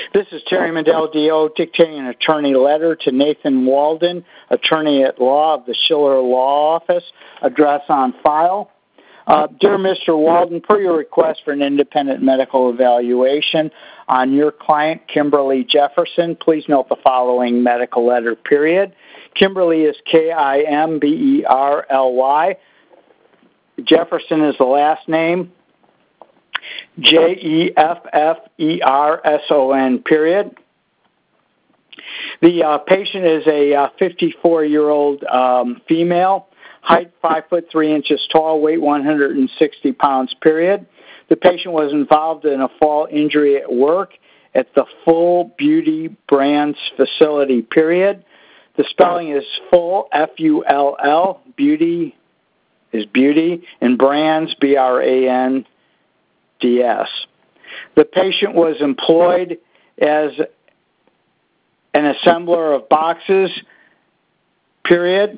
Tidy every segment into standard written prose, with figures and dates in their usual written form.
This is Terry Mandel, D.O., dictating an attorney letter to Nathan Walden, attorney at law of the Schiller Law Office, address on file. Dear Mr. Walden, per your request for an independent medical evaluation on your client, Kimberly Jefferson, please note the following medical letter, period. Kimberly is Kimberly. Jefferson is the last name. Jefferson, period. The patient is a 54-year-old female, height 5'3" tall, weight 160 pounds, period. The patient was involved in a fall injury at work at the Full Beauty Brands facility, period. The spelling is full, F-U-L-L, beauty is beauty, and brands, B-R-A-N-D-S. The patient was employed as an assembler of boxes, period.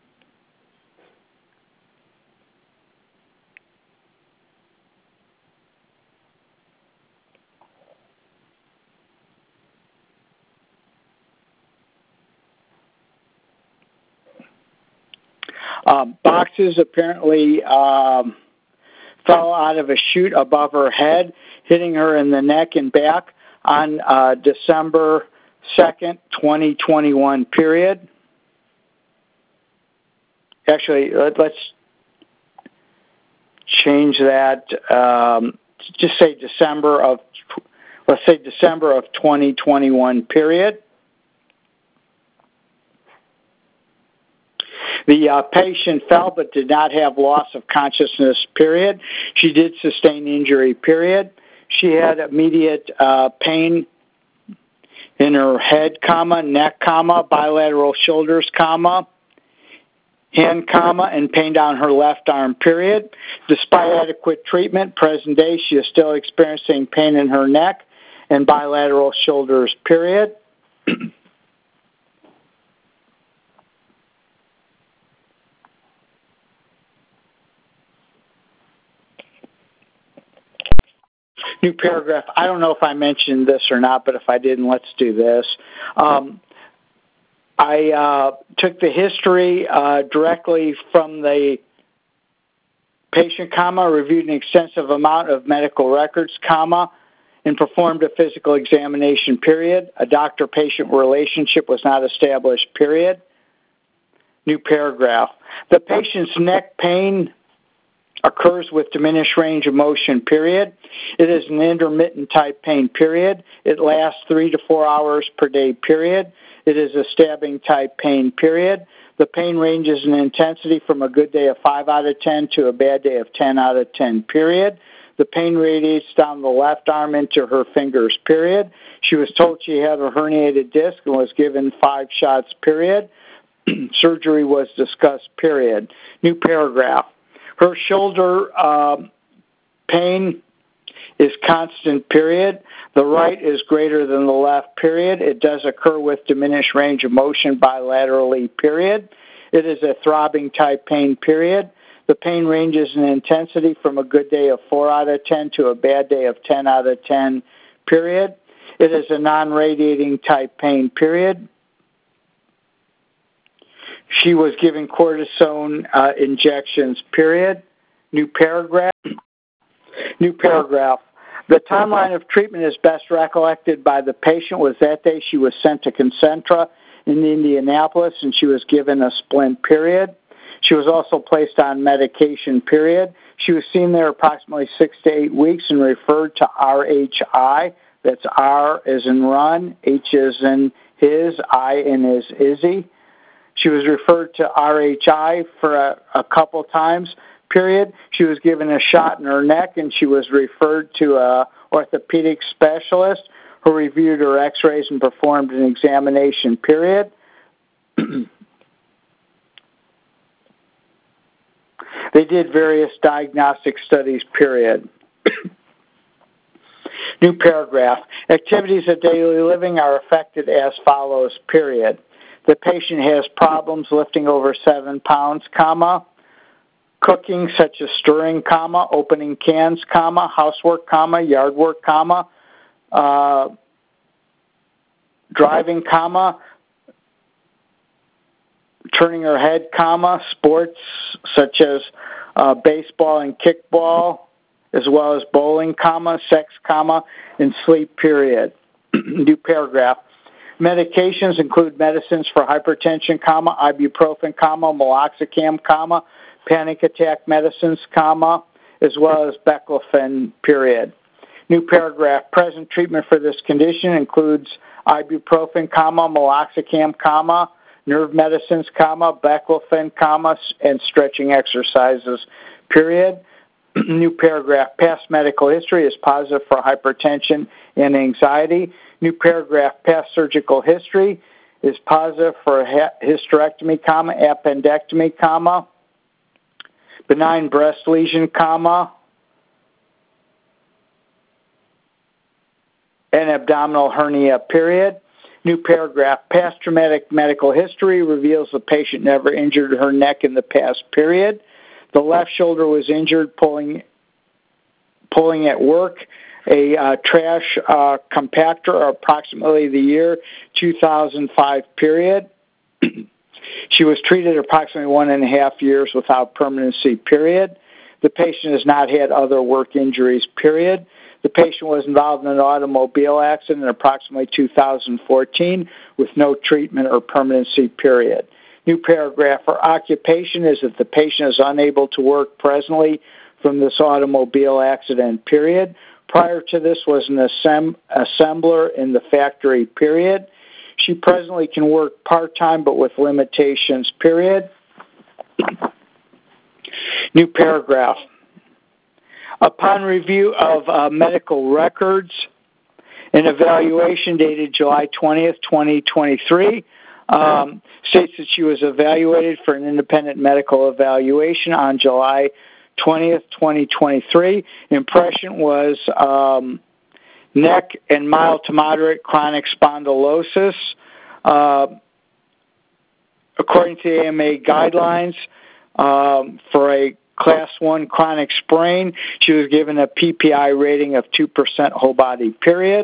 Boxes apparently fell out of a chute above her head, hitting her in the neck and back on December 2nd, 2021, period. Actually, let's change that. Just say December of 2021, period. The patient fell but did not have loss of consciousness, period. She did sustain injury, period. She had immediate pain in her head, neck, bilateral shoulders, hand, and pain down her left arm, period. Despite adequate treatment, present day, she is still experiencing pain in her neck and bilateral shoulders, period. New paragraph. I don't know if I mentioned this or not, but if I didn't, let's do this. I took the history directly from the patient, reviewed an extensive amount of medical records, and performed a physical examination, period. A doctor-patient relationship was not established, period. New paragraph. The patient's neck pain occurs with diminished range of motion, period. It is an intermittent type pain, period. It lasts 3 to 4 hours per day, period. It is a stabbing type pain, period. The pain ranges in intensity from a good day of 5 out of 10 to a bad day of 10 out of 10, period. The pain radiates down the left arm into her fingers, period. She was told she had a herniated disc and was given 5 shots, period. Surgery was discussed, period. New paragraph. Her shoulder pain is constant, period. The right is greater than the left, period. It does occur with diminished range of motion bilaterally, period. It is a throbbing type pain, period. The pain ranges in intensity from a good day of 4 out of 10 to a bad day of 10 out of 10, period. It is a non-radiating type pain, period. She was given cortisone injections, period. New paragraph. New paragraph. The timeline of treatment is best recollected by the patient was that day she was sent to Concentra in Indianapolis and she was given a splint, period. She was also placed on medication, period. She was seen there approximately 6 to 8 weeks and referred to RHI. That's R as in run, H as in his, I in his Izzy. She was referred to RHI for a couple times, period. She was given a shot in her neck, and she was referred to an orthopedic specialist who reviewed her x-rays and performed an examination, period. They did various diagnostic studies, period. New paragraph. Activities of daily living are affected as follows, period. The patient has problems lifting over 7 pounds, cooking such as stirring, opening cans, housework, yard work, driving, turning her head, sports such as baseball and kickball, as well as bowling, sex, and sleep, period. New paragraph. Medications include medicines for hypertension, ibuprofen, meloxicam, panic attack medicines, as well as baclofen, period. New paragraph. Present treatment for this condition includes ibuprofen, meloxicam, nerve medicines, baclofen, and stretching exercises, period. New paragraph. Past medical history is positive for hypertension and anxiety. New paragraph. Past surgical history is positive for hysterectomy, appendectomy, benign breast lesion, and abdominal hernia, period. New paragraph. Past traumatic medical history reveals the patient never injured her neck in the past, period. The left shoulder was injured pulling at work a trash compactor approximately the year 2005, period. She was treated approximately 1.5 years without permanency, period. The patient has not had other work injuries, period. The patient was involved in an automobile accident in approximately 2014 with no treatment or permanency, period. New paragraph. Her occupation is that the patient is unable to work presently from this automobile accident, period. Prior to this was an assembler in the factory, period. She presently can work part-time but with limitations, period. New paragraph. Upon review of medical records, an evaluation dated July 20th, 2023, states that she was evaluated for an independent medical evaluation on July 20th, 2023. Impression was neck and mild to moderate chronic spondylosis. According to the AMA guidelines, for a Class 1 chronic sprain, she was given a PPI rating of 2% whole body, period.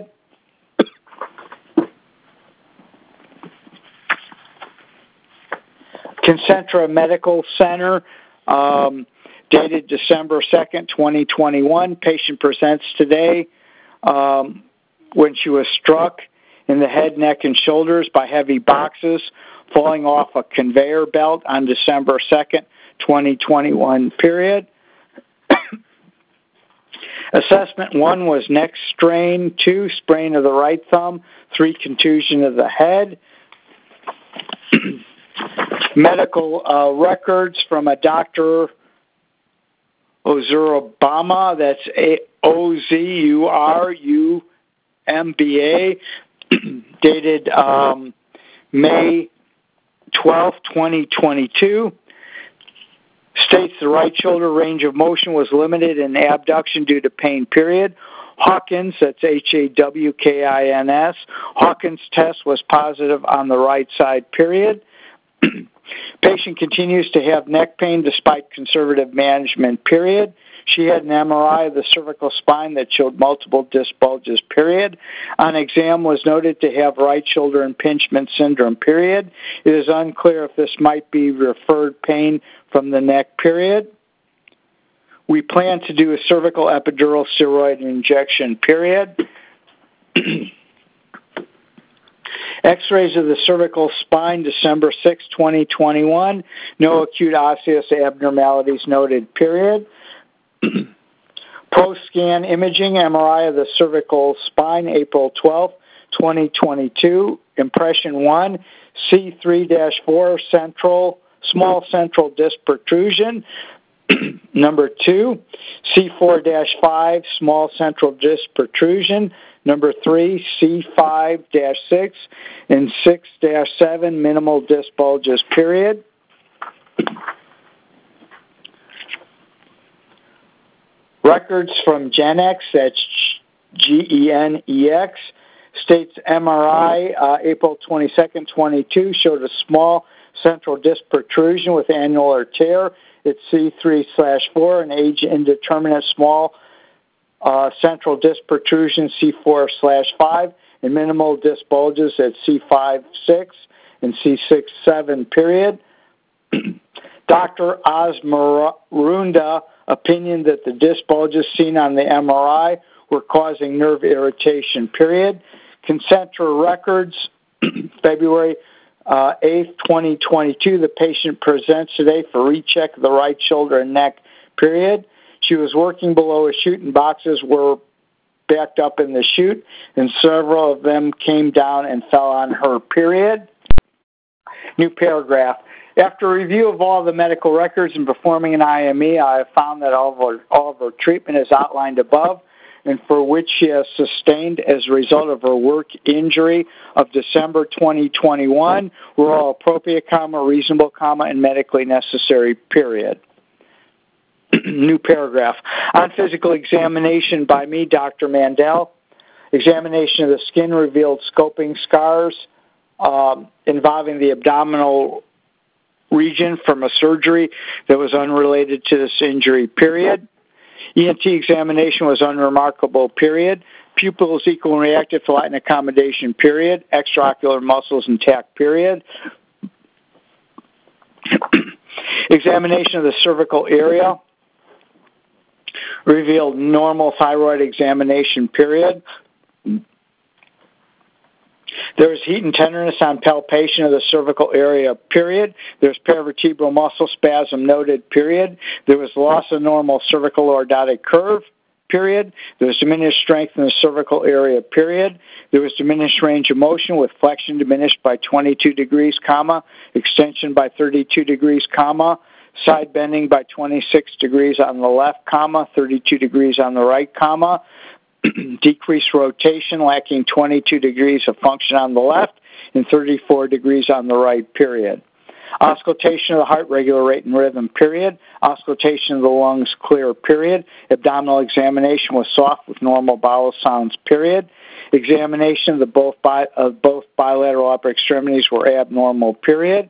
Concentra Medical Center, dated December 2nd, 2021. Patient presents today when she was struck in the head, neck, and shoulders by heavy boxes falling off a conveyor belt on December 2nd, 2021, period. Assessment 1 was neck strain, 2, sprain of the right thumb, 3, contusion of the head. Medical records from a Dr. Ozurumba, that's Ozurumba, dated May 12, 2022. States the right shoulder range of motion was limited in abduction due to pain, period. Hawkins, that's Hawkins. Hawkins test was positive on the right side, period. Patient continues to have neck pain despite conservative management, period. She had an MRI of the cervical spine that showed multiple disc bulges, period. On exam was noted to have right shoulder impingement syndrome, period. It is unclear if this might be referred pain from the neck, period. We plan to do a cervical epidural steroid injection, period. X-rays of the cervical spine, December 6, 2021. No acute osseous abnormalities noted, period. Post-scan imaging, MRI of the cervical spine, April 12, 2022. Impression 1, C3-4 small central disc protrusion. Number 2, C4-5 small central disc protrusion. Number 3, C5-6 and 6-7 minimal disc bulges, period. Records from GENEX, that's GENEX, states MRI, April 22nd, 22, showed a small central disc protrusion with annular tear. It's C3/4, an age indeterminate small central disc protrusion, C4/5, and minimal disc bulges at C5-6 and C6-7, period. Dr. Osmarunda opinion that the disc bulges seen on the MRI were causing nerve irritation, period. Concentra records, February 8th, 2022, the patient presents today for recheck of the right shoulder and neck, period. She was working below a chute and boxes were backed up in the chute, and several of them came down and fell on her, period. New paragraph. After review of all the medical records and performing an IME, I have found that all of her treatment is outlined above, and for which she has sustained as a result of her work injury of December 2021 were all appropriate, reasonable, and medically necessary, period. New paragraph. On physical examination by me, Dr. Mandel, examination of the skin revealed scoping scars involving the abdominal region from a surgery that was unrelated to this injury, period. ENT examination was unremarkable, period. Pupils equal and reactive to light and accommodation, period. Extraocular muscles intact, period. Examination of the cervical area revealed normal thyroid examination, period. There is heat and tenderness on palpation of the cervical area, period. There's paravertebral muscle spasm noted, period. There was loss of normal cervical lordotic curve, period. There was diminished strength in the cervical area, period. There was diminished range of motion with flexion diminished by 22 degrees, extension by 32 degrees, side bending by 26 degrees on the left, 32 degrees on the right, decreased rotation, lacking 22 degrees of function on the left and 34 degrees on the right, period. Auscultation of the heart, regular rate and rhythm, period. Auscultation of the lungs, clear, period. Abdominal examination was soft with normal bowel sounds, period. Examination of both bilateral upper extremities were abnormal, period.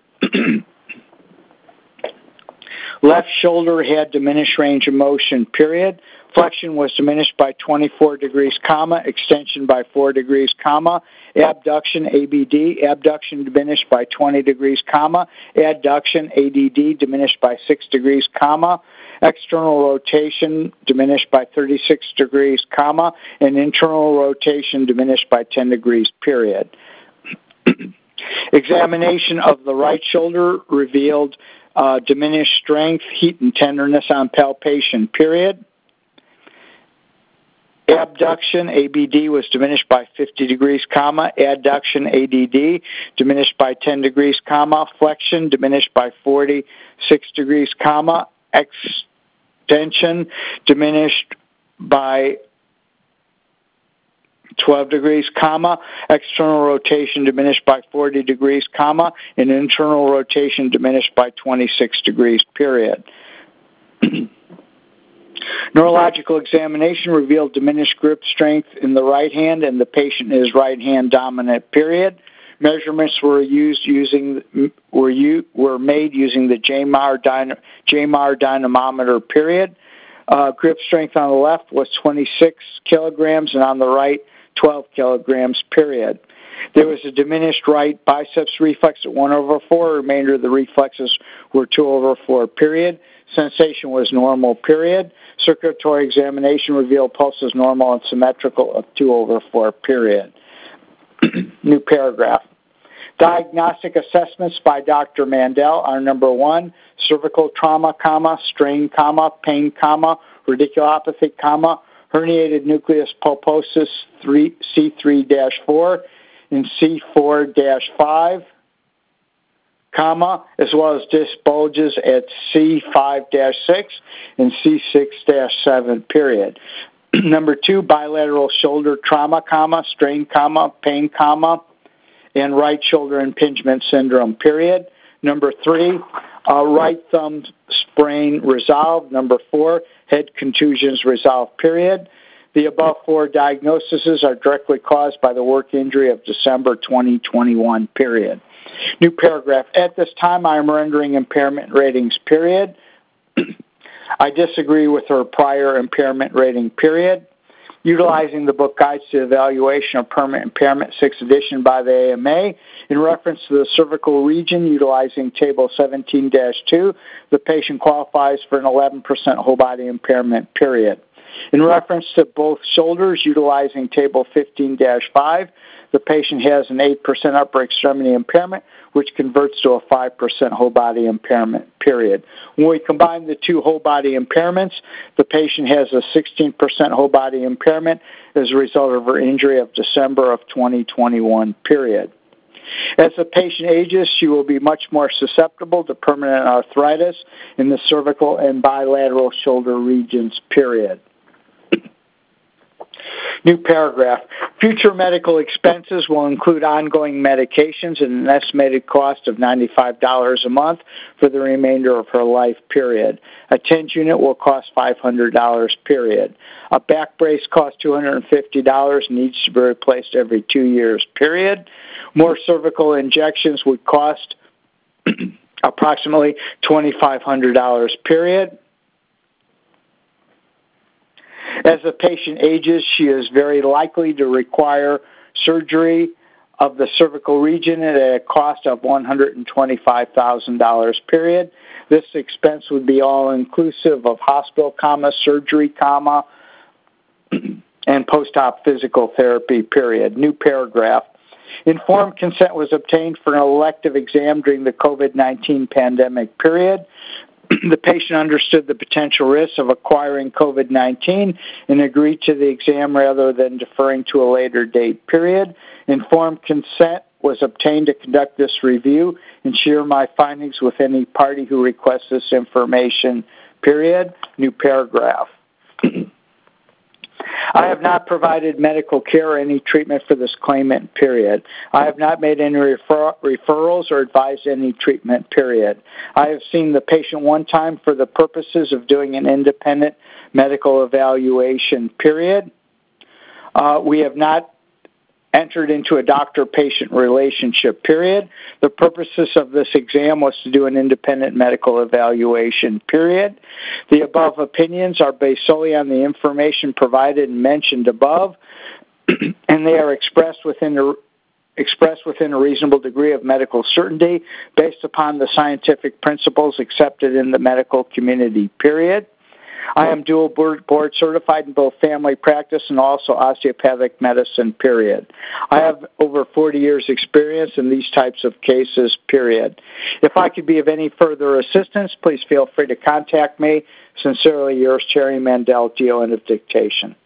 Left shoulder had diminished range of motion, period. Flexion was diminished by 24 degrees, extension by 4 degrees, abduction, ABD, abduction diminished by 20 degrees, adduction, ADD, diminished by 6 degrees, external rotation diminished by 36 degrees, and internal rotation diminished by 10 degrees, period. Examination of the right shoulder revealed diminished strength, heat, and tenderness on palpation, period. Abduction, ABD, was diminished by 50 degrees, adduction, ADD, diminished by 10 degrees, flexion, diminished by 46 degrees, extension, diminished by 12 degrees, external rotation diminished by 40 degrees, and internal rotation diminished by 26 degrees, period. Neurological examination revealed diminished grip strength in the right hand, and the patient is right hand dominant, period. Measurements were made using the JMAR dynamometer, period. Grip strength on the left was 26 kilograms and on the right 12 kilograms, period. There was a diminished right biceps reflex at 1/4. Remainder of the reflexes were 2/4, period. Sensation was normal, period. Circulatory examination revealed pulses normal and symmetrical of 2/4, period. New paragraph. Diagnostic assessments by Dr. Mandel are: number 1, cervical trauma, strain, pain, radiculopathy, herniated nucleus pulposus C3-4 and C4-5, as well as disc bulges at C5-6 and C6-7, period. Number 2, bilateral shoulder trauma, strain, pain, and right shoulder impingement syndrome, period. Number 3, right thumb sprain resolved. Number 4, head contusions resolved, period. The above 4 diagnoses are directly caused by the work injury of December 2021, period. New paragraph. At this time, I am rendering impairment ratings, period. I disagree with her prior impairment rating, period. utilizing the book Guides to Evaluation of Permanent Impairment, 6th edition by the AMA. In reference to the cervical region, utilizing Table 17-2, the patient qualifies for an 11% whole body impairment, period. In reference to both shoulders, utilizing Table 15-5, the patient has an 8% upper extremity impairment, which converts to a 5% whole body impairment, period. When we combine the two whole body impairments, the patient has a 16% whole body impairment as a result of her injury of December of 2021, period. As the patient ages, she will be much more susceptible to permanent arthritis in the cervical and bilateral shoulder regions, period. New paragraph. Future medical expenses will include ongoing medications at an estimated cost of $95 a month for the remainder of her life, period. A TENS unit will cost $500, period. A back brace costs $250 and needs to be replaced every 2 years, period. More cervical injections would cost approximately $2,500, period. As the patient ages, she is very likely to require surgery of the cervical region at a cost of $125,000, period. This expense would be all inclusive of hospital, surgery, and post-op physical therapy, period. New paragraph. Informed consent was obtained for an elective exam during the COVID-19 pandemic, period. The patient understood the potential risks of acquiring COVID-19 and agreed to the exam rather than deferring to a later date, period. Informed consent was obtained to conduct this review and share my findings with any party who requests this information, period. New paragraph. I have not provided medical care or any treatment for this claimant, period. I have not made any referrals or advised any treatment, period. I have seen the patient one time for the purposes of doing an independent medical evaluation, period. We have not entered into a doctor-patient relationship, period. The purposes of this exam was to do an independent medical evaluation, period. The above opinions are based solely on the information provided and mentioned above, and they are expressed within a reasonable degree of medical certainty based upon the scientific principles accepted in the medical community, period. I am dual board certified in both family practice and also osteopathic medicine, period. I have over 40 years experience in these types of cases, period. If I could be of any further assistance, please feel free to contact me. Sincerely yours, Terry Mandel, GO, end of dictation.